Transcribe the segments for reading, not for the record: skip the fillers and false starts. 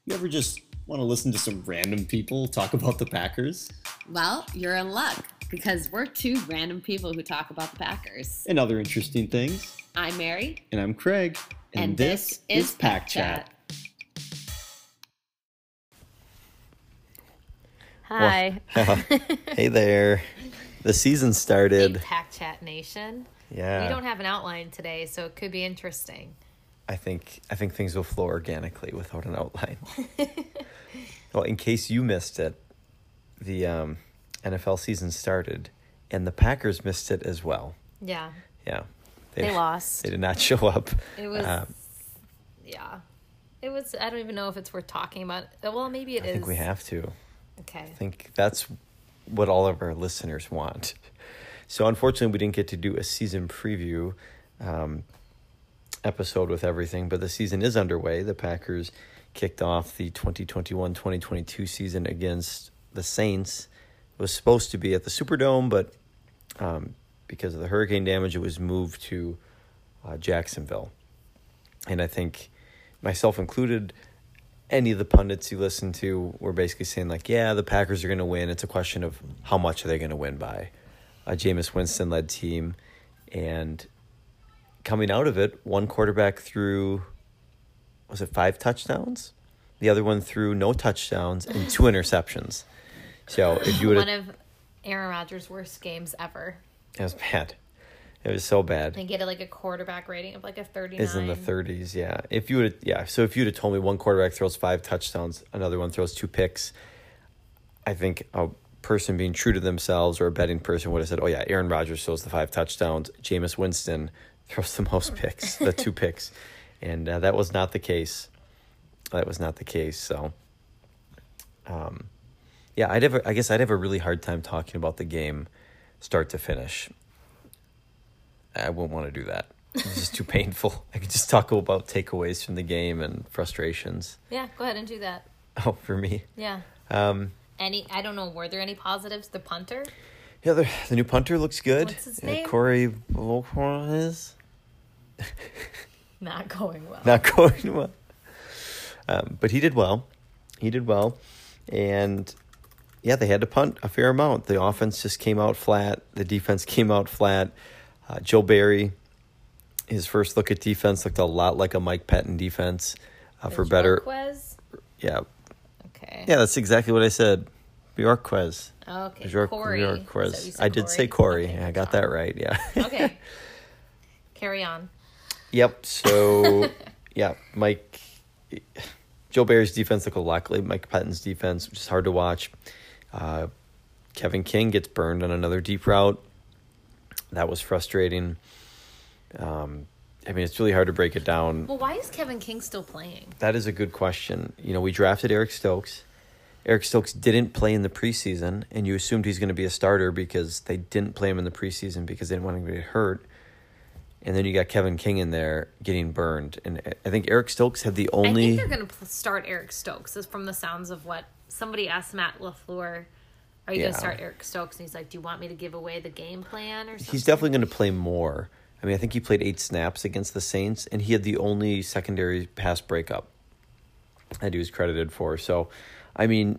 You ever just want to listen to some random people talk about the Packers Well, you're in luck because we're two random people who talk about the Packers. and other interesting things? I'm Mary, And I'm Craig, and this is Pack Chat. Hi. Hey there. The season Big started. Pack Chat Nation. Yeah. We don't have an outline today, so it could be interesting. I think things will flow organically without an outline. Well, in case you missed it, the NFL season started, and the Packers missed it as well. Yeah. Yeah, They lost. They did not show up. It was, yeah. It was, I don't even know if it's worth talking about. Well, maybe it is. I think we have to. Okay. I think that's what all of our listeners want. So unfortunately, we didn't get to do a season preview episode with everything, but the season is underway. The Packers kicked off the 2021-2022 season against the Saints. It was supposed to be at the Superdome, but because of the hurricane damage, it was moved to Jacksonville. And I think, myself included, any of the pundits you listen to were basically saying, like, yeah, the Packers are going to win. It's a question of how much are they going to win by. A Jameis Winston-led team. And coming out of it, one quarterback threw, was it 5 touchdowns? The other one threw no touchdowns and 2 interceptions. So if you would One of Aaron Rodgers' worst games ever. it was bad. It was so bad. They get like a quarterback rating of like a 39. Is in the 30s, yeah. If you would, yeah. So if you'd have told me one quarterback throws 5 touchdowns, another one throws 2 picks, I think a person being true to themselves or a betting person would have said, "Oh yeah, Aaron Rodgers throws the 5 touchdowns. Jameis Winston throws the most picks, the 2 picks," and that was not the case. That was not the case. So, yeah, I guess I'd have a really hard time talking about the game, start to finish. I wouldn't want to do that. It's just too painful. I could just talk about takeaways from the game and frustrations. Yeah, go ahead and do that. Oh, for me? Yeah. I don't know, were there any positives? The punter? Yeah, the new punter looks good. What's his name? Corey Volkmar is. Not going well. Not going well. But he did well. He did well. And, yeah, they had to punt a fair amount. The offense just came out flat. The defense came out flat. Joe Barry, his first look at defense looked a lot like a Mike Pettin defense. For better. Bjorkquez? Yeah. Okay. Yeah, that's exactly what I said. Bjorkquez. Okay. Corey. So you Bjorkquez. said I did say Corey. Okay, I got that right, yeah. Okay. Carry on. Yep, so, yeah, Joe Barry's defense looked a lot like Mike Pettin's defense, which is hard to watch. Kevin King gets burned on another deep route. That was frustrating. I mean, it's really hard to break it down. Well, why is Kevin King still playing? That is a good question. You know, we drafted Eric Stokes. Eric Stokes didn't play in the preseason, and you assumed he's going to be a starter because they didn't play him in the preseason because they didn't want him to get hurt. And then you got Kevin King in there getting burned. And I think Eric Stokes had the only... I think they're going to start Eric Stokes. Is from the sounds of what somebody asked Matt LaFleur, are you going to start Eric Stokes? And he's like, do you want me to give away the game plan or something? He's definitely going to play more. I mean, I think he played 8 snaps against the Saints, and he had the only secondary pass breakup that he was credited for. So, I mean,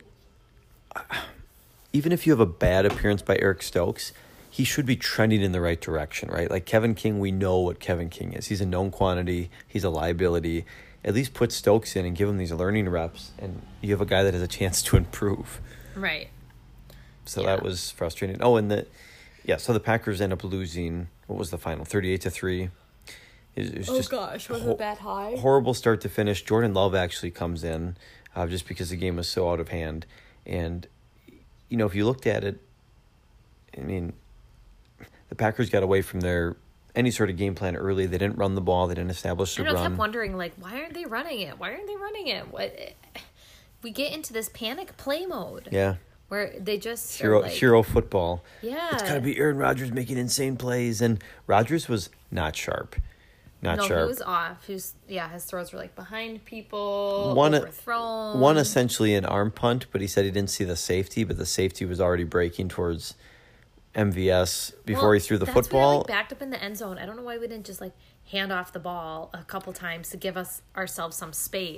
even if you have a bad appearance by Eric Stokes, he should be trending in the right direction, right? Like Kevin King, we know what Kevin King is. He's a known quantity. He's a liability. At least put Stokes in and give him these learning reps, and you have a guy that has a chance to improve. Right. So that was frustrating. Oh, and so the Packers end up losing. What was the final? 38-3. It was just gosh, was it that high? horrible start to finish. Jordan Love actually comes in just because the game was so out of hand. And, you know, if you looked at it, I mean, the Packers got away from any sort of game plan early. They didn't run the ball. They didn't establish the run. I kept wondering, like, why aren't they running it? What? We get into this panic play mode. Yeah. Where they just hero football. Yeah. It's got to be Aaron Rodgers making insane plays. And Rodgers was not sharp. He was off. His throws were like behind people, overthrown. One essentially an arm punt, but he said he didn't see the safety, but the safety was already breaking towards MVS before he threw the football. That's backed up in the end zone. I don't know why we didn't just hand off the ball a couple times to give ourselves some space.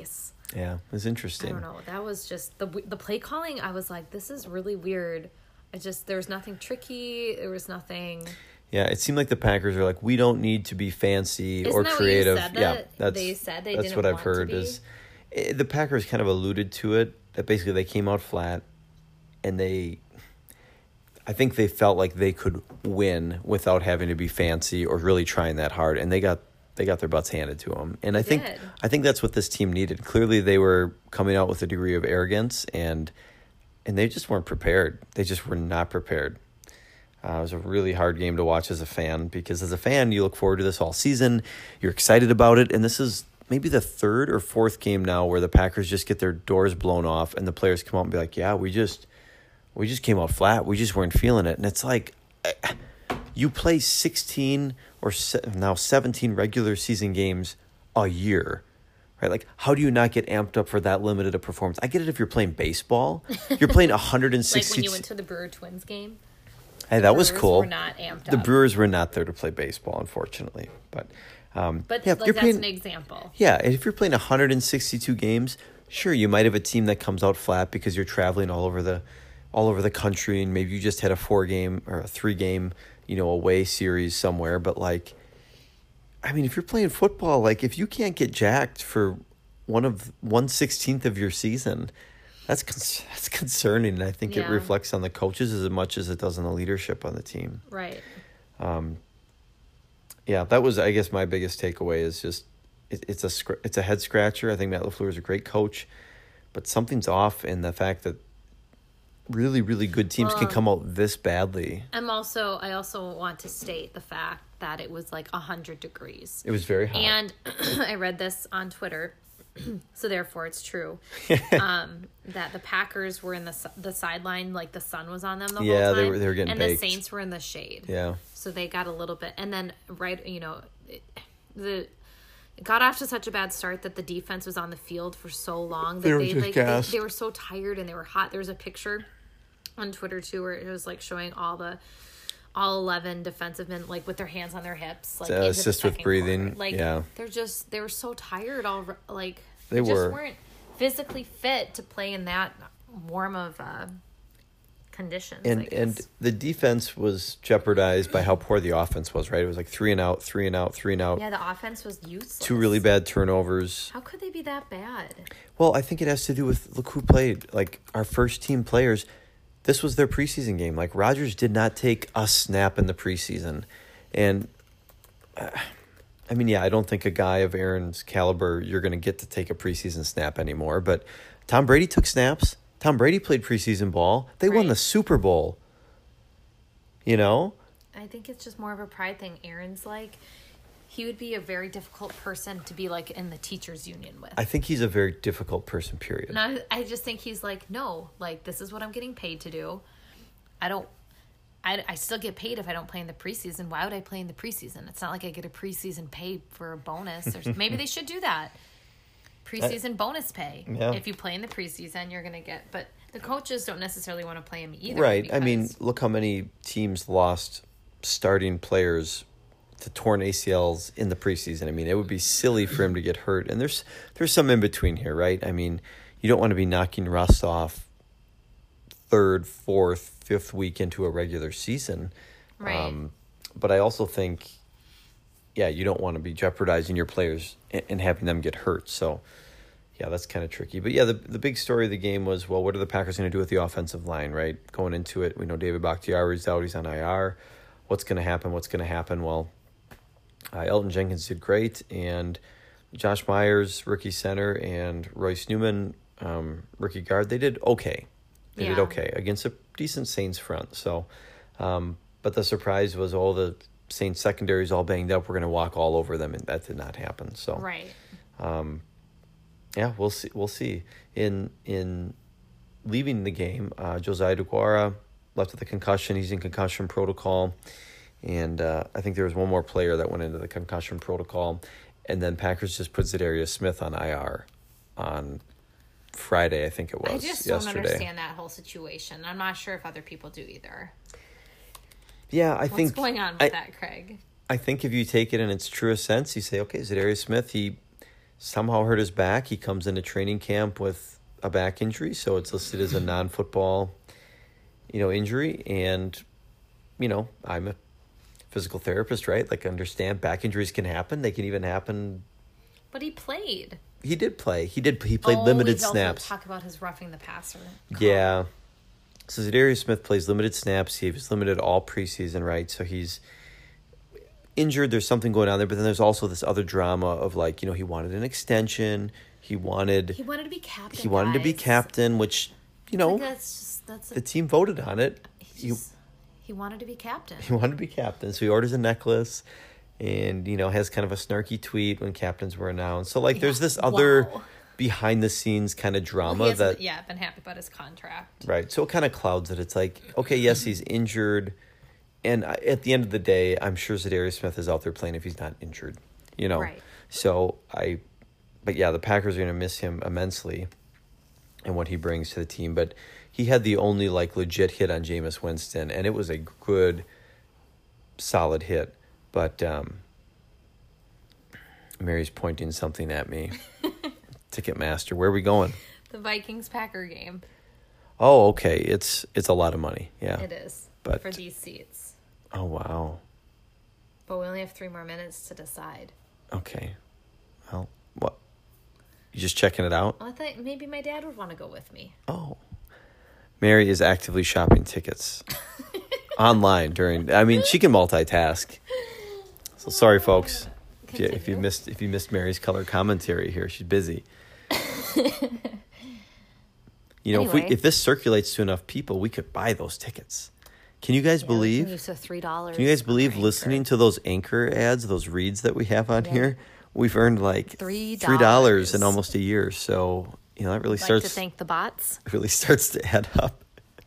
Yeah, it was interesting. I don't know. That was just the play calling. I was like, this is really weird. There was nothing tricky. There was nothing. Yeah, it seemed like the Packers are like, we don't need to be fancy Isn't or that creative. What you said they said they that's didn't what I've want heard. to be? Is the Packers kind of alluded to it, that basically they came out flat, and I think they felt like they could win without having to be fancy or really trying that hard, and they got their butts handed to them. And I think that's what this team needed. Clearly, they were coming out with a degree of arrogance, and they just weren't prepared. They just were not prepared. It was a really hard game to watch as a fan, because as a fan, you look forward to this all season. You're excited about it, and this is maybe the third or fourth game now where the Packers just get their doors blown off, and the players come out and be like, yeah, we just came out flat. We just weren't feeling it. And it's like, you play 16 or now 17 regular season games a year, right? Like, how do you not get amped up for that limited a performance? I get it if you're playing baseball. You're playing 160. Like when you went to the Brewer-Twins game? Hey, that was cool. The Brewers were not amped up. The Brewers were not there to play baseball, unfortunately. But yeah, like, that's an example. Yeah, if you're playing 162 games, sure, you might have a team that comes out flat because you're traveling all over the country, and maybe you just had a 4-game or a 3-game, away series somewhere. But like, I mean, if you're playing football, like if you can't get jacked for 1/16 of your season, that's concerning. And I think it reflects on the coaches as much as it does on the leadership on the team. Right. Yeah, that was, I guess, my biggest takeaway is just it's a head scratcher. I think Matt LaFleur is a great coach, but something's off in the fact that really, really good teams can come out this badly. I also want to state the fact that it was like 100 degrees. It was very hot. And I read this on Twitter, so therefore it's true, that the Packers were in the sideline, like the sun was on them the whole time. Yeah, they were getting and baked. The Saints were in the shade. Yeah. So they got a little bit, and then it got off to such a bad start that the defense was on the field for so long that they were so tired and they were hot. There was a picture on Twitter too where it was like showing all 11 defensive men like with their hands on their hips, like assist with breathing. Like, yeah, they were so tired. They just weren't physically fit to play in that warm of conditions. And the defense was jeopardized by how poor the offense was. Right, it was like 3 and out, 3 and out, 3 and out. Yeah, the offense was useless. 2 really bad turnovers. How could they be that bad? Well, I think it has to do with look who played. Like our first team players. This was their preseason game. Like, Rodgers did not take a snap in the preseason. And, I mean, yeah, I don't think a guy of Aaron's caliber, you're going to get to take a preseason snap anymore. But Tom Brady took snaps. Tom Brady played preseason ball. They won the Super Bowl. I think it's just more of a pride thing. Aaron's like, he would be a very difficult person to be like in the teachers union with. I think he's a very difficult person, period. And I just think he's like, no, like this is what I'm getting paid to do. I still get paid if I don't play in the preseason. Why would I play in the preseason? It's not like I get a preseason pay for a bonus. Or maybe they should do that. Preseason bonus pay. Yeah. If you play in the preseason, you're going to get... But the coaches don't necessarily want to play him either. Right. I mean, look how many teams lost starting players to torn ACLs in the preseason. I mean, it would be silly for him to get hurt. And there's some in between here, right? I mean, you don't want to be knocking rust off 3rd, 4th, 5th week into a regular season. Right. But I also think, you don't want to be jeopardizing your players and having them get hurt. So, yeah, that's kind of tricky. But, the big story of the game was, well, what are the Packers going to do with the offensive line, right? Going into it, we know David Bakhtiari's out. He's on IR. What's going to happen? Well, Elton Jenkins did great, and Josh Myers, rookie center, and Royce Newman, rookie guard, they did okay. They did okay against a decent Saints front. So, but the surprise was all the Saints secondaries all banged up. We're going to walk all over them, and that did not happen. So, right. We'll see. We'll see. In leaving the game, Josiah DeGuara left with a concussion. He's in concussion protocol. And I think there was one more player that went into the concussion protocol. And then Packers just put Zadarius Smith on IR on Friday, I think it was. I just don't understand that whole situation. I'm not sure if other people do either. Yeah, What's going on with that, Craig? I think if you take it in its truest sense, you say, okay, Zadarius Smith, he somehow hurt his back. He comes into training camp with a back injury, so it's listed as a non-football, injury. And, I'm a physical therapist, right? Like, understand back injuries can happen. They can even happen. But he played. He did play. He played limited snaps. Talk about his roughing the passer. Yeah. So Za'Darius Smith plays limited snaps. He was limited all preseason, right? So he's injured. There's something going on there. But then there's also this other drama of, like, he wanted an extension. He wanted to be captain. He wanted to be captain, which, that's the team voted on it. He wanted to be captain. He wanted to be captain. So he orders a necklace and, has kind of a snarky tweet when captains were announced. So, like, there's this other behind-the-scenes kind of drama that... Yeah, been happy about his contract. Right. So it kind of clouds it. It's like, okay, yes, he's injured. And at the end of the day, I'm sure Za'Darius Smith is out there playing if he's not injured, Right. So but yeah, the Packers are going to miss him immensely and what he brings to the team. But he had the only, like, legit hit on Jameis Winston, and it was a good, solid hit. But Mary's pointing something at me. Ticketmaster, where are we going? The Vikings-Packer game. Oh, okay. It's a lot of money. Yeah. It is. But for these seats. Oh, wow. But we only have 3 more minutes to decide. Okay. Well, what? You just checking it out? Well, I thought maybe my dad would want to go with me. Oh. Mary is actively shopping tickets online she can multitask. So sorry, folks. If you missed Mary's color commentary here, she's busy. Anyway. If this circulates to enough people, we could buy those tickets. Can you guys believe? Use $3. Can you guys believe listening to those Anchor ads, those reads that we have on here? We've earned like $3 in almost a year. So that really starts to thank the bots. It really starts to add up.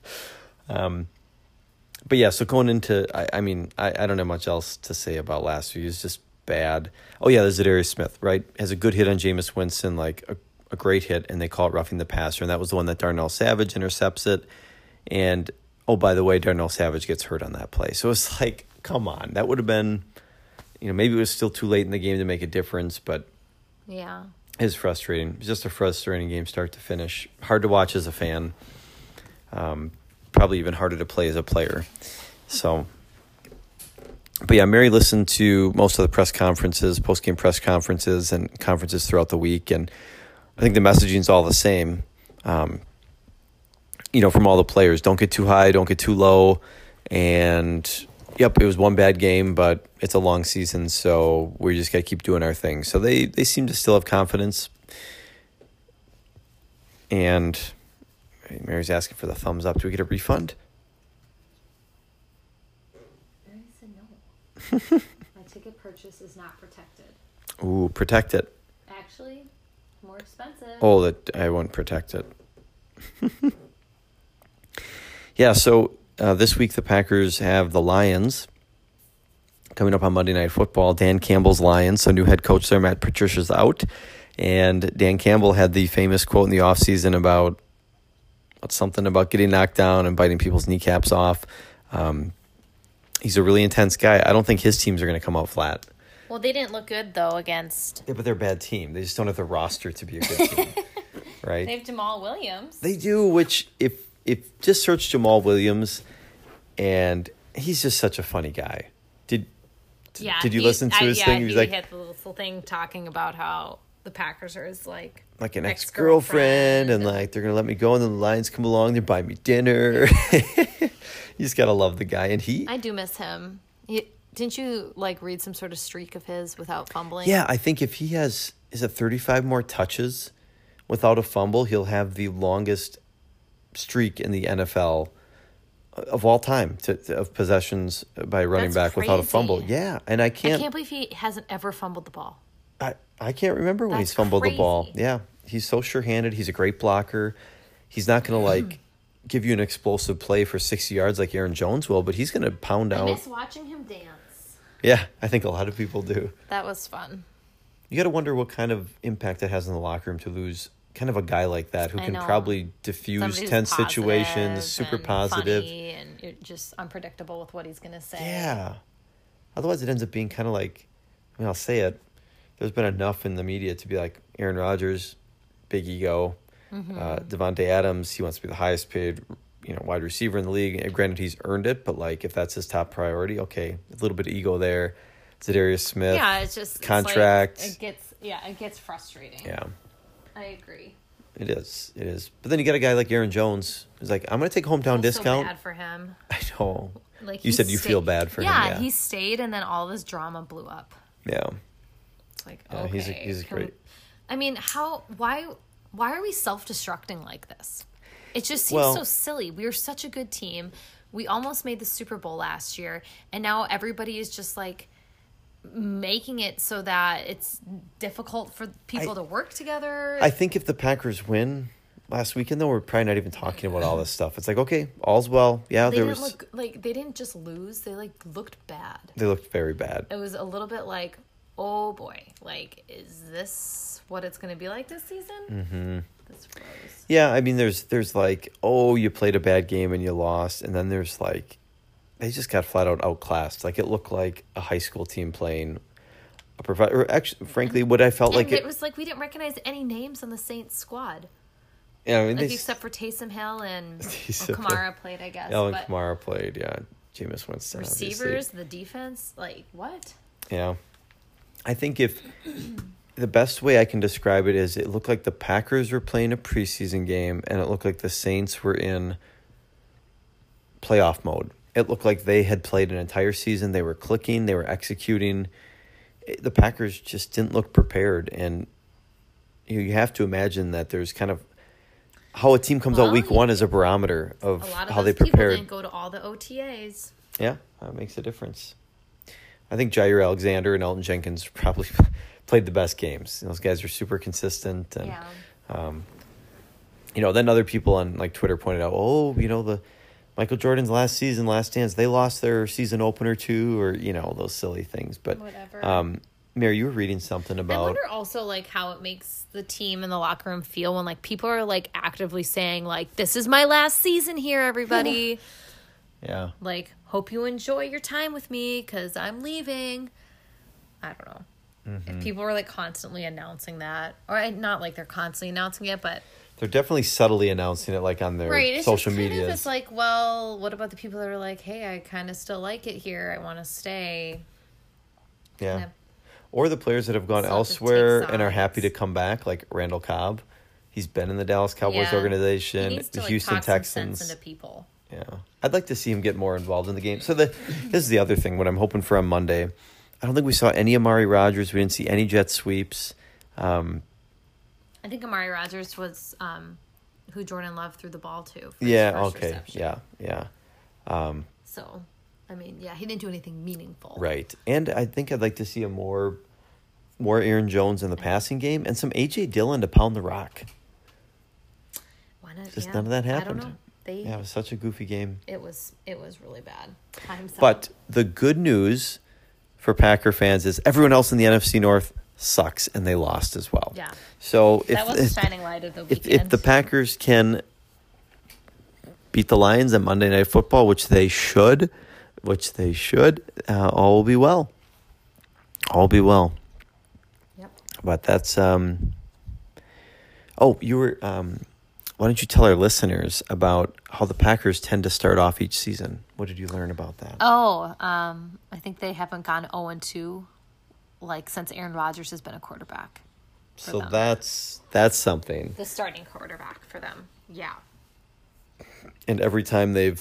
But yeah, so going into, I don't have much else to say about last week. It's just bad. Oh yeah, there's Za'Darius Smith, right? Has a good hit on Jameis Winston, like a great hit, and they call it roughing the passer, and that was the one that Darnell Savage intercepts it. And oh, by the way, Darnell Savage gets hurt on that play. So it's like, come on, that would have been, maybe it was still too late in the game to make a difference, but yeah, it's frustrating. It's just a frustrating game, start to finish. Hard to watch as a fan. Probably even harder to play as a player. So, but yeah, Mary listened to most of the press conferences, post-game press conferences, and conferences throughout the week, and I think the messaging's all the same. From all the players, don't get too high, don't get too low, and yep, it was one bad game, but it's a long season, so we just got to keep doing our thing. So they seem to still have confidence, and Mary's asking for the thumbs up. Do we get a refund? Mary said no. My ticket purchase is not protected. Ooh, protect it. Actually, more expensive. Oh, I won't protect it. Yeah, so this week the Packers have the Lions coming up on Monday Night Football. Dan Campbell's Lions, so new head coach there, Matt Patricia's out. And Dan Campbell had the famous quote in the offseason about something about getting knocked down and biting people's kneecaps off. He's a really intense guy. I don't think his teams are going to come out flat. Well, they didn't look good, though, against... Yeah, but they're a bad team. They just don't have the roster to be a good team, right? They have Jamal Williams. They do, which if just search Jamal Williams, and he's just such a funny guy. Did you listen to his thing? He hit the little thing talking about how the Packers are his, like an ex-girlfriend, and like they're gonna let me go, and then the Lions come along, they buy me dinner. You just gotta love the guy, and I do miss him. Didn't you read some sort of streak of his without fumbling? Yeah, I think if he has 35 more touches without a fumble, he'll have the longest streak in the NFL of all time of possessions by running back without a fumble. Yeah, and I can't believe he hasn't ever fumbled the ball. I can't remember when he's fumbled the ball. Yeah, he's so sure-handed. He's a great blocker. He's not going to give you an explosive play for 60 yards like Aaron Jones will, but he's going to pound out. I miss watching him dance. Yeah, I think a lot of people do. That was fun. You got to wonder what kind of impact it has in the locker room to lose kind of a guy like that who can probably diffuse tense situations, super positive. Funny and just unpredictable with what he's going to say. Yeah. Otherwise, it ends up being kind of like, I'll say it, there's been enough in the media to be like, Aaron Rodgers, big ego. Devontae Adams, he wants to be the highest paid, wide receiver in the league. And granted, he's earned it, but like if that's his top priority, okay, a little bit of ego there. Za'Darius Smith, it's just contract. It gets frustrating. Yeah, I agree. It is. But then you got a guy like Aaron Jones who's like, I'm going to take hometown discount. So bad for him. I know. Like you said, you feel bad for him. Yeah, he stayed, and then all this drama blew up. Yeah. It's like, yeah, okay, he's great. Why are we self-destructing like this? It just seems so silly. We were such a good team. We almost made the Super Bowl last year, and now everybody is just like making it so that it's difficult for people to work together. I think if the Packers win last weekend, though, we're probably not even talking about all this stuff. It's like, okay, all's well. Yeah, they didn't just lose. They looked bad. They looked very bad. It was a little bit like, oh boy, like, is this what it's going to be like this season? Mm-hmm. This froze. Yeah, I mean, there's like, oh, you played a bad game and you lost, and then there's like, they just got flat out outclassed. Like, it looked like a high school team playing or actually, frankly, what I felt like it was like we didn't recognize any names on the Saints squad. Yeah, I mean, except for Taysom Hill and Kamara played, I guess. Kamara played, yeah. Jameis Winston. Receivers, the defense, like what? Yeah, I think if the best way I can describe it is, it looked like the Packers were playing a preseason game, and it looked like the Saints were in playoff mode. It looked like they had played an entire season. They were clicking. They were executing. The Packers just didn't look prepared. And you have to imagine that there's kind of how a team comes out week one is a barometer of how they prepared. People didn't go to all the OTAs. Yeah, that makes a difference. I think Jair Alexander and Elton Jenkins probably played the best games. Those guys are super consistent. And, then other people on like Twitter pointed out, the Michael Jordan's last season, Last Dance, they lost their season opener too, or, those silly things. But whatever. Mary, you were reading something about... I wonder also, like, how it makes the team and the locker room feel when, like, people are, like, actively saying, like, this is my last season here, everybody. Yeah. Like, hope you enjoy your time with me because I'm leaving. I don't know. Mm-hmm. If people are, like, constantly announcing that. Or not like they're constantly announcing it, but... They're definitely subtly announcing it, like, on their social media. It's like, well, what about the people that are like, hey, I kind of still like it here. I want to stay. Yeah. Kinda. Or the players that have gone elsewhere and are happy to come back, like Randall Cobb. He's been in the Dallas Cowboys organization, the Houston Texans. Some sense into people. Yeah. I'd like to see him get more involved in the game. So this is the other thing, what I'm hoping for on Monday. I don't think we saw any Amari Rodgers. We didn't see any jet sweeps. I think Amari Rodgers was who Jordan Love threw the ball to. Yeah, okay. Reception. Yeah. So, I mean, yeah, he didn't do anything meaningful. Right. And I think I'd like to see a more Aaron Jones in the passing game and some A.J. Dillon to pound the rock. Why not? Just none of that happened. I don't know. It was such a goofy game. It was really bad. But the good news for Packer fans is everyone else in the NFC North sucks, and they lost as well. Yeah. So that was a shining light of the weekend. If the Packers can beat the Lions on Monday Night Football, which they should, all will be well. All will be well. Yep. But that's you were why don't you tell our listeners about how the Packers tend to start off each season? What did you learn about that? I think they haven't gone 0-2 since Aaron Rodgers has been a quarterback. So that's something. The starting quarterback for them. Yeah. And every time they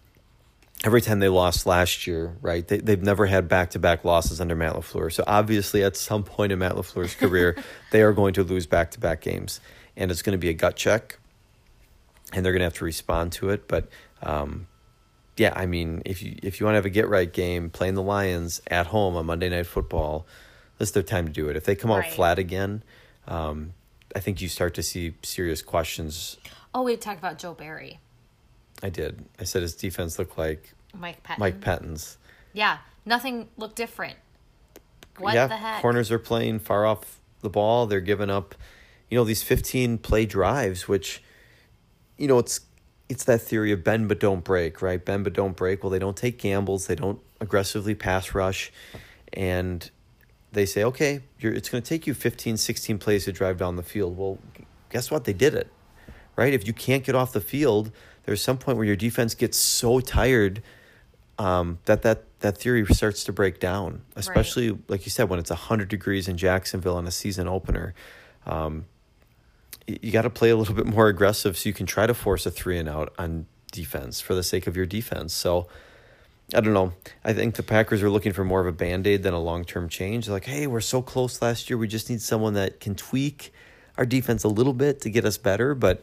lost last year, right? They've never had back-to-back losses under Matt LaFleur. So obviously at some point in Matt LaFleur's career, they are going to lose back-to-back games. And it's going to be a gut check. And they're going to have to respond to it. But, I mean, if you want to have a get-right game, playing the Lions at home on Monday Night Football, this is their time to do it. If they come out flat again, I think you start to see serious questions. Oh, we talked about Joe Barry. I did. I said his defense looked like Mike Pettine's. Yeah, nothing looked different. What the heck? Corners are playing far off the ball. They're giving up, these 15-play drives, which, it's that theory of bend but don't break, right? Bend but don't break. Well, they don't take gambles. They don't aggressively pass rush. And they say, okay, it's going to take you 15, 16 plays to drive down the field. Well, guess what? They did it, right? If you can't get off the field, there's some point where your defense gets so tired that theory starts to break down, especially, right, like you said, when it's 100 degrees in Jacksonville on a season opener. You got to play a little bit more aggressive so you can try to force a 3-and-out on defense for the sake of your defense. So, I don't know. I think the Packers are looking for more of a Band-Aid than a long-term change. They're like, hey, we're so close last year. We just need someone that can tweak our defense a little bit to get us better. But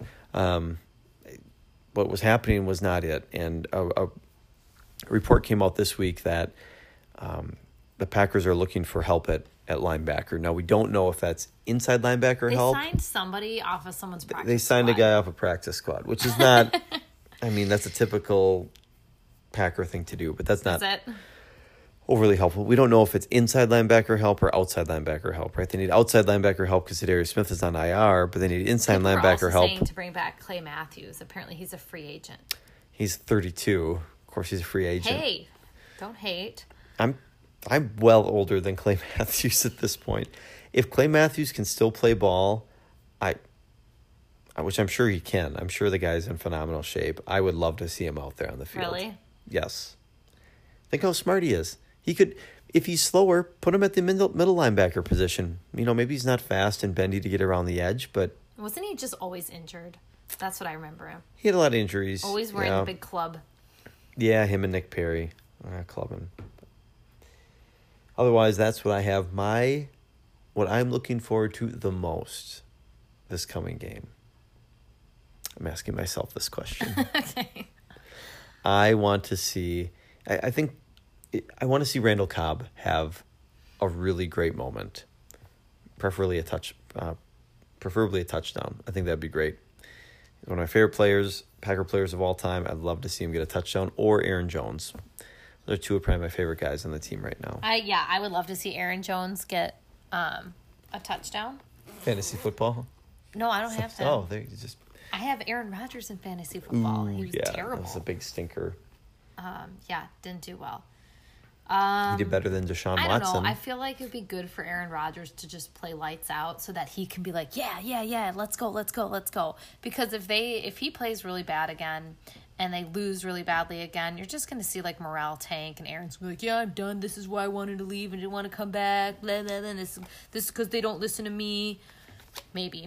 what was happening was not it. And a report came out this week that the Packers are looking for help at linebacker. Now, we don't know if that's inside linebacker help. They signed somebody off of someone's practice squad. They signed a guy off a practice squad, which is not, I mean, that's a typical Packer thing to do, but that's not overly helpful. We don't know if it's inside linebacker help or outside linebacker help, right? They need outside linebacker help because Zadarius Smith is on IR, but they need inside linebacker help. Saying to bring back Clay Matthews. Apparently, he's a free agent. He's 32. Of course, he's a free agent. Hey, don't hate. I'm well older than Clay Matthews at this point. If Clay Matthews can still play ball, which I'm sure he can. I'm sure the guy's in phenomenal shape. I would love to see him out there on the field. Really? Yes. Think how smart he is. He could, if he's slower, put him at the middle linebacker position. You know, maybe he's not fast and bendy to get around the edge, but... Wasn't he just always injured? That's what I remember him. He had a lot of injuries. Always wearing a big club. Yeah, him and Nick Perry. Clubbing. Otherwise, that's what I have what I'm looking forward to the most this coming game. I'm asking myself this question. Okay. I want to see, I want to see Randall Cobb have a really great moment. Preferably a touchdown. I think that'd be great. He's one of my favorite players, Packer players of all time. I'd love to see him get a touchdown, or Aaron Jones. They're two of probably my favorite guys on the team right now. I would love to see Aaron Jones get a touchdown. Fantasy football? No, I don't have that. Oh, they just... I have Aaron Rodgers in fantasy football. He was terrible. That was a big stinker. Didn't do well. He did better than Deshaun Watson. I don't know. I feel like it would be good for Aaron Rodgers to just play lights out so that he can be like, yeah, let's go. Because if he plays really bad again and they lose really badly again, you're just going to see like morale tank, and Aaron's going to be like, yeah, I'm done. This is why I wanted to leave and didn't want to come back. Blah, blah, blah. This is because they don't listen to me. Maybe.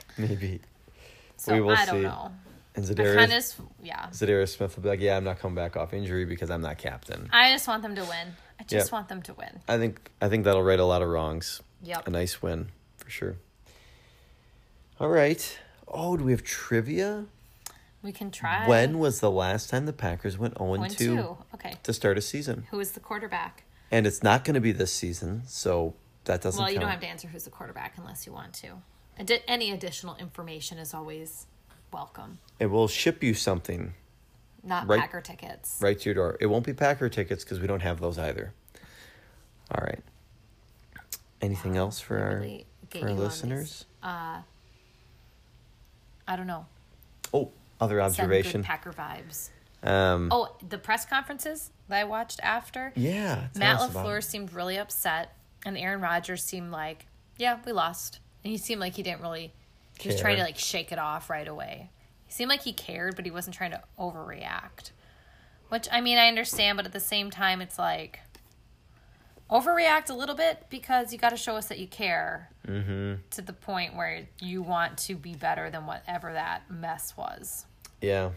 So we will I see. don't know. And Zadarius Smith will be like, yeah, I'm not coming back off injury because I'm not captain. I just want them to win. Want them to win. I think that'll right a lot of wrongs. Yep. A nice win, for sure. All right. Oh, do we have trivia? We can try. When was the last time the Packers went 0-2 okay. to start a season? Who is the quarterback? And it's not going to be this season, so that doesn't count. Well, you don't have to answer who's the quarterback unless you want to. Any additional information is always welcome. And we'll ship you something. Not Packer tickets. Right to your door. It won't be Packer tickets because we don't have those either. All right. Anything else for our listeners? I don't know. Oh, other observation. Good Packer vibes. The press conferences that I watched after. Yeah. Matt LaFleur seemed really upset, and Aaron Rodgers seemed like, yeah, we lost. And he seemed like he didn't really... He was trying to like shake it off right away. He seemed like he cared, but he wasn't trying to overreact. Which, I mean, I understand, but at the same time, it's like... Overreact a little bit because you got to show us that you care. Mm-hmm. To the point where you want to be better than whatever that mess was. Yeah.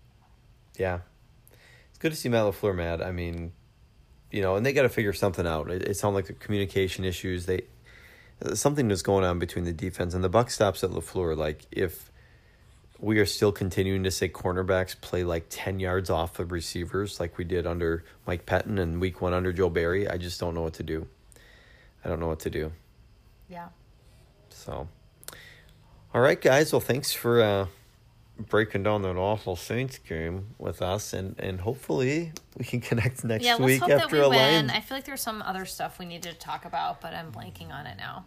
It's good to see Matt LaFleur mad. I mean, and they got to figure something out. It sounded like the communication issues. Something was going on between the defense, and the buck stops at LaFleur. Like, if we are still continuing to say cornerbacks play like 10 yards off of receivers like we did under Mike Pettin and week 1 under Joe Barry, I just don't know what to do. Yeah. So, all right, guys. Well, thanks for breaking down that awful Saints game with us, and hopefully we can connect next week let's hope after that we a win. I feel like there's some other stuff we needed to talk about, but I'm blanking on it now.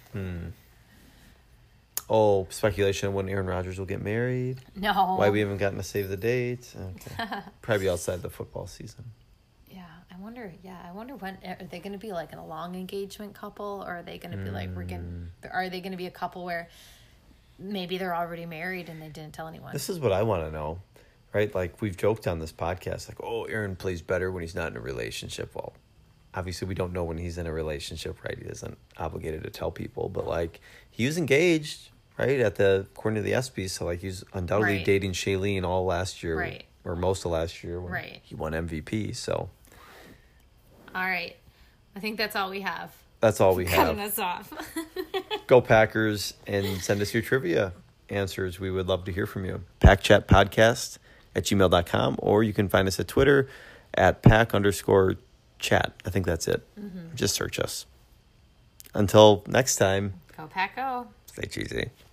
Oh, speculation on when Aaron Rodgers will get married. No. Why we haven't gotten to save the date. Okay. Probably outside the football season. Yeah, I wonder when are they going to be like in a long engagement couple, or are they going to be like are they going to be a couple where maybe they're already married and they didn't tell anyone? This is what I want to know, right? Like we've joked on this podcast, like, oh, Aaron plays better when he's not in a relationship. Well, obviously we don't know when he's in a relationship, right? He isn't obligated to tell people, but like he was engaged, right? According to the ESPYs, so like he's undoubtedly dating Shailene all last year, right? Or most of last year when he won MVP. So, all right, I think that's all we have. That's all we have. Cutting us off. Go Packers, and send us your trivia answers. We would love to hear from you. packchatpodcast@gmail.com, or you can find us at Twitter at @pack_chat. I think that's it. Mm-hmm. Just search us. Until next time. Go Pack, go. Stay cheesy.